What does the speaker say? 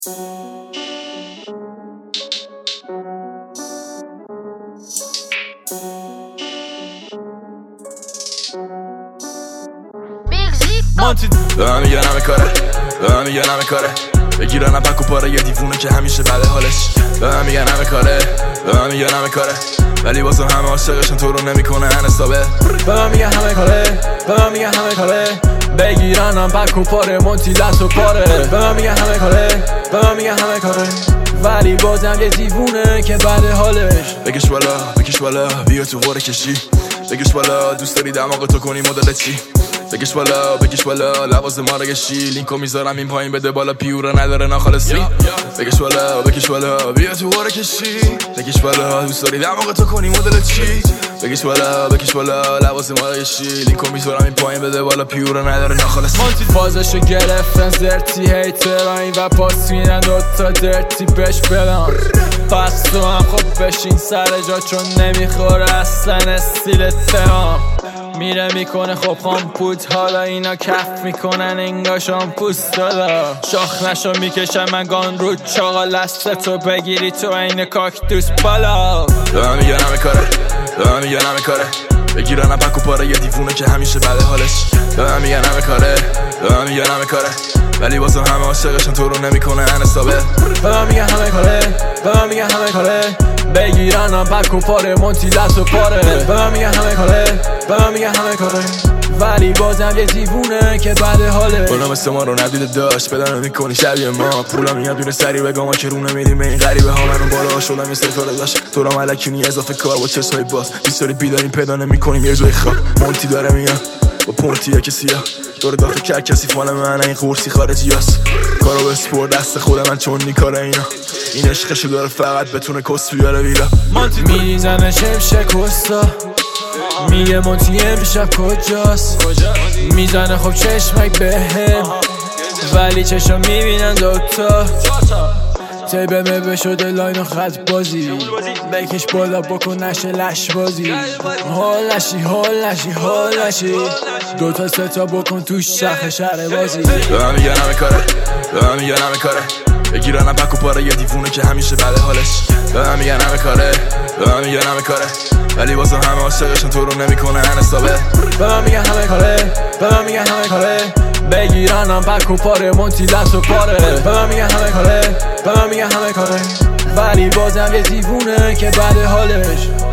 به من میگن همه کاره، به من میگن همه کاره، بگیرن پک و پاره یه دیوونه که همیشه بده حالش. به من میگن همه کاره، به من میگن همه کاره، ولی واسه همه عاشقشون تو رو نمیکنه حسابه. به من میگن همه کاره، به من میگن همه کاره، بگیرن پک و پاره مونتی دست و پاره. به من میگن همه کاره، به من میگن همه کاره، ولی بازم یه دیوونه که بده حالش. بکش بالا، بکش بالا، بیا تو غور کشی. بکش بالا، دوست داری دماغ تو کنی مدل چی؟ بکش بالا، بکش بالا، لباس ما رو گشی. لینکو میذارم این پایین بده بالا، پیوره نداره ناخالصی. بکش بالا، بکش بالا، بیا تو غور کشی. بکش بالا، دوست داری دماغ تو کنی مدل چی؟ بکش بالا، بکش بالا، لباس ما رو گشی. لینکو میذارم این پایین بده بالا، پیوره نداره ناخالصی. مونتی فازشو گرفتن زرتی هیتران و پاس میدن دوتا درتی بهش بدن. پس تو هم خب بشین سر جا چون نمیخوره اصلا استیل تهام. میره میکنه خب خامپوت، حالا اینا کف میکنن انگار شامپوست دادا. شاخ نشو میکشم من گان رو چاقا، لسته تو بگیری تو این کاکتوس بالا. به من میگن همه کاره، به من میگن همه کاره، بگیرن پک و پاره یه دیوونه که همیشه بده حالش. به من میگن همه کاره، به من میگن همه کاره، ولی واسه همه عاشقشون تو رو نمیکنه حسابه. به من میگن همه کاره، به من میگن همه کاره، بگیرن پک و پاره مونتی دست و پاره. به من میگن همه کاره، به من میگن همه کاره، ولی بازم یه دیوونه که بده حاله. اونا مثل ما رو ندیده داشت بدن میکنی شبیه ما. پولا میاد دونه سری بگم ما که رو نمیریم به این غریبه ها. منو بالا شدم یه ستاره داشت تو رو ملکونی اضافه کار با چشمای باز. بیستاری بیداریم پیدا نمیکنیم یه جای خواب. مونتی داره میاد با پونتیه که سیاه دور داخل کرد کسی فال من این قورسی خارجی هست. کارو به سپور دست خود من چون نیکاره اینا. این عشقشو داره فقط بتونه کس بیاره ویلا. مونتی میریزنه شمشه کستا، میگه مونتی امشب کجاست. میزنه خب چشمک بهم، ولی چشم میبینن دوتا. تیبه مبه شده لاین و خط بازی، بکش بالا بکن نشه لش بازی. هول نشی هول نشی هول نشی، دوتا ستا بکن توش شخ شهر بازی. به من میگن همه کاره، به من میگن همه کاره، بگیرن پک و پاره یه دیوونه که همیشه بده حالش. به من میگن همه کاره، به من میگن همه کاره، ولی واسه همه عاشقشون تو رو نمیکنه حسابه. به من میگن همه کاره، به من میگن همه کاره، بگیرن پک و پاره مونتی دست و پاره. به من میگن همه کاره، به من میگن همه کاره، ولی بازم یه دیوونه که بده حالش.